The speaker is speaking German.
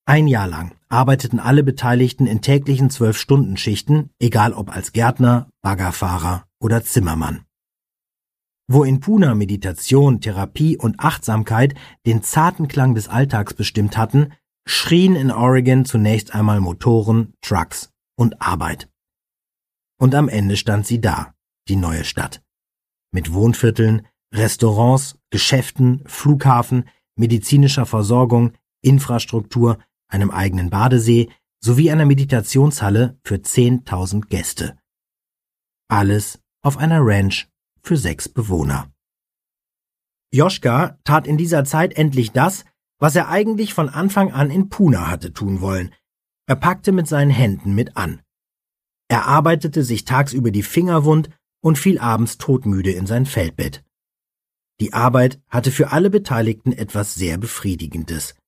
Ein Jahr lang arbeiteten alle Beteiligten in täglichen 12-Stunden-Schichten, egal ob als Gärtner, Baggerfahrer oder Zimmermann. Wo in Puna Meditation, Therapie und Achtsamkeit den zarten Klang des Alltags bestimmt hatten, schrien in Oregon zunächst einmal Motoren, Trucks und Arbeit. Und am Ende stand sie da, die neue Stadt. Mit Wohnvierteln, Restaurants, Geschäften, Flughafen, medizinischer Versorgung, Infrastruktur, einem eigenen Badesee sowie einer Meditationshalle für 10.000 Gäste. Alles auf einer Ranch für 6 Bewohner. Joschka tat in dieser Zeit endlich das, was er eigentlich von Anfang an in Puna hatte tun wollen. Er packte mit seinen Händen mit an. Er arbeitete sich tagsüber die Finger wund und fiel abends todmüde in sein Feldbett. Die Arbeit hatte für alle Beteiligten etwas sehr Befriedigendes.